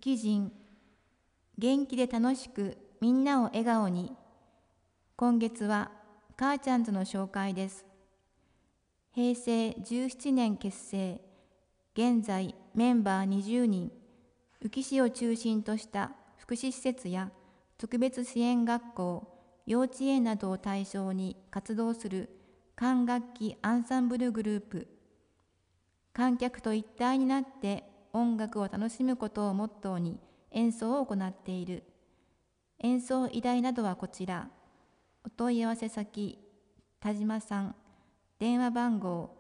基人、元気で楽しくみんなを笑顔に。今月は母ちゃんズの紹介です。平成17年結成、現在メンバー20人、宇城市を中心とした福祉施設や特別支援学校、幼稚園などを対象に活動する管楽器アンサンブルグループ。観客と一体になって音楽を楽しむことをモットーに演奏を行っている。演奏依頼などはこちら。お問い合わせ先、田島さん。電話番号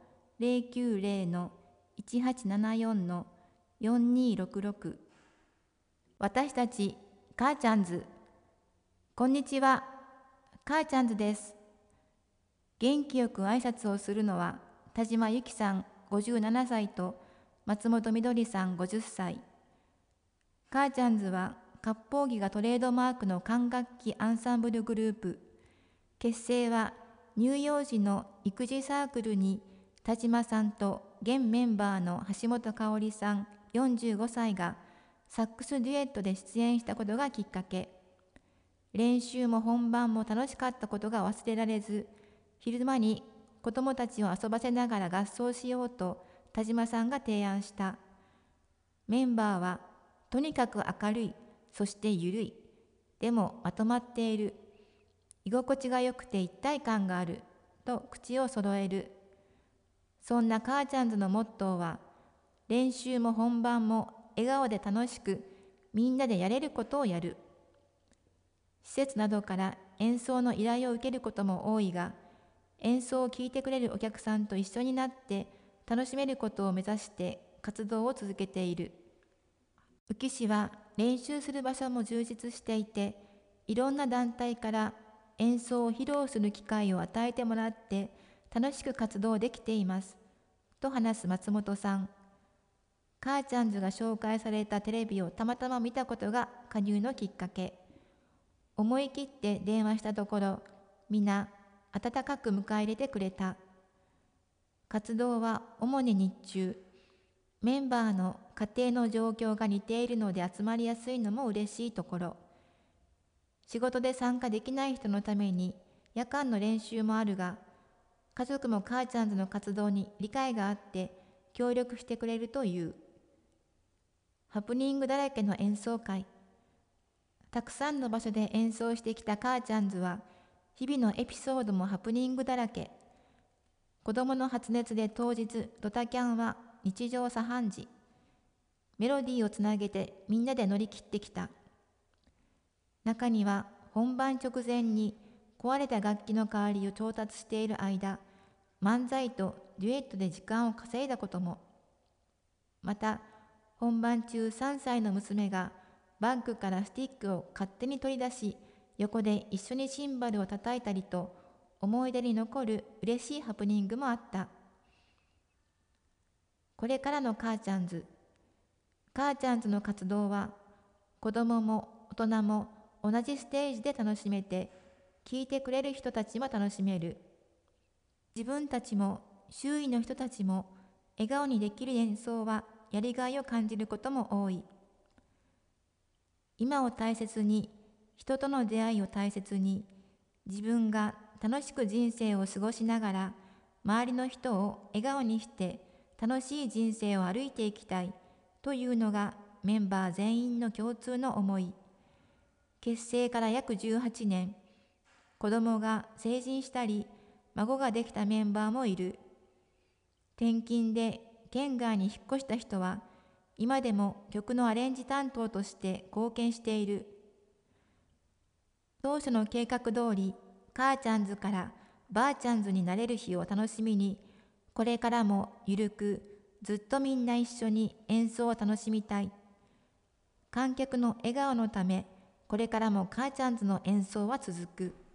090-1874-4266。私たち、母ちゃんズ。こんにちは、母ちゃんズです。元気よく挨拶をするのは、田島由紀さん57歳と松本みどりさん50歳。母ちゃんズは、割烹着がトレードマークの管楽器アンサンブルグループ。結成は乳幼児の育児サークルに田島さんと現メンバーの橋本香織さん45歳がサックスデュエットで出演したことがきっかけ。練習も本番も楽しかったことが忘れられず、昼間に子供たちを遊ばせながら合奏しようと田島さんが提案した。メンバーはとにかく明るい、そしてゆるい、でもまとまっている。居心地が良くて一体感があると口を揃える。そんな母ちゃんズのモットーは、練習も本番も笑顔で楽しくみんなでやれることをやる。施設などから演奏の依頼を受けることも多いが、演奏を聴いてくれるお客さんと一緒になって楽しめることを目指して活動を続けている。宇城市は練習する場所も充実していて、いろんな団体から演奏を披露する機会を与えてもらって楽しく活動できています。と話す松本さん。母ちゃんズが紹介されたテレビをたまたま見たことが加入のきっかけ。思い切って電話したところ、皆温かく迎え入れてくれた。活動は主に日中。メンバーの家庭の状況が似ているので集まりやすいのも嬉しいところ。仕事で参加できない人のために夜間の練習もあるが、家族も母ちゃんズの活動に理解があって協力してくれるという。ハプニングだらけの演奏会。たくさんの場所で演奏してきた母ちゃんズは、日々のエピソードもハプニングだらけ。子供の発熱で当日ドタキャンは日常茶飯事。メロディーをつなげてみんなで乗り切ってきた。中には本番直前に壊れた楽器の代わりを調達している間、漫才とデュエットで時間を稼いだことも。また、本番中3歳の娘がバッグからスティックを勝手に取り出し、横で一緒にシンバルを叩いたりと、思い出に残る嬉しいハプニングもあった。これからの母ちゃんズ。母ちゃんズの活動は、子供も大人も同じステージで楽しめて、聴いてくれる人たちも楽しめる。自分たちも周囲の人たちも笑顔にできる演奏はやりがいを感じることも多い。今を大切に、人との出会いを大切に、自分が楽しく人生を過ごしながら、周りの人を笑顔にして楽しい人生を歩いていきたいというのがメンバー全員の共通の思い。結成から約18年、子供が成人したり、孫ができたメンバーもいる。転勤で県外に引っ越した人は、今でも曲のアレンジ担当として貢献している。当初の計画通り、母ちゃんズからばあちゃんズになれる日を楽しみに、これからもゆるく、ずっとみんな一緒に演奏を楽しみたい。観客の笑顔のため、これからも母ちゃんズの演奏は続く。